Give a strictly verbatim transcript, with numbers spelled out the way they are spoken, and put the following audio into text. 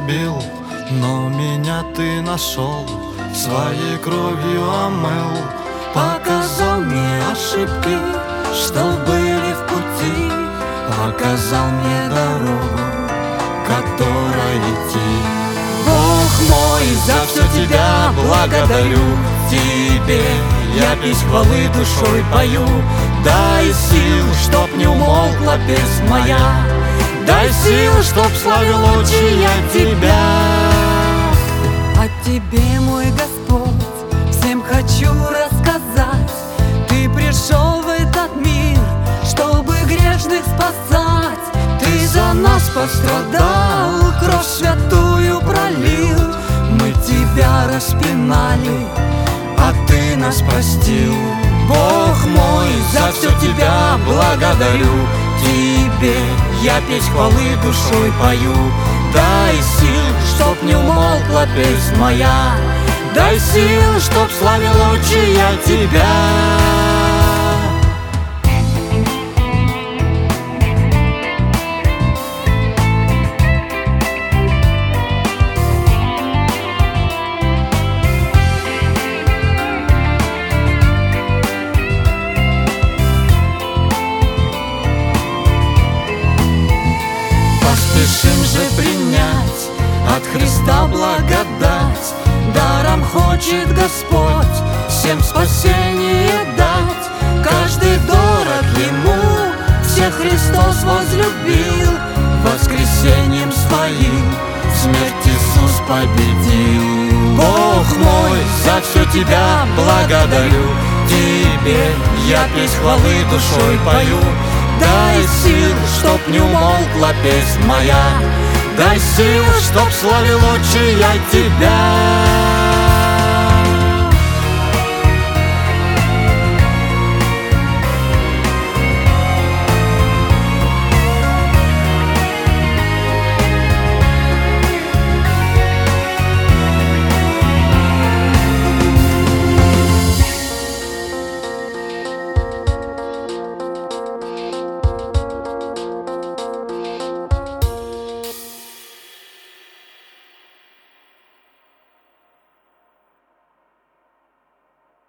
убил, но меня ты нашел, своей кровью омыл, показал мне ошибки, что были в пути, показал мне дорогу, которой идти. Бог мой, за все тебя благодарю, тебе я песнь хвалы душой пою. Дай сил, чтоб не умолкла песнь моя, дай сил, чтоб славил очи я тебя. О тебе, мой Господь, всем хочу рассказать. Ты пришел в этот мир, чтобы грешных спасать. Ты за нас пострадал, кровь святую пролил. Мы тебя распинали, а ты нас простил. Бог мой, за все тебя благодарю, тебе я песнь хвалы душой пою. Дай сил, чтоб не умолкла песнь моя, дай сил, чтоб славил очи я тебя. Спешим же принять от Христа благодать, даром хочет Господь всем спасение дать. Каждый дорог Ему, всех Христос возлюбил, воскресением своим смерть Иисус победил. Бог мой, за все тебя благодарю, тебе я песнь хвалы душой пою. Дай сил, чтоб не умолкла песнь моя, дай сил, чтоб славил очи я тебя.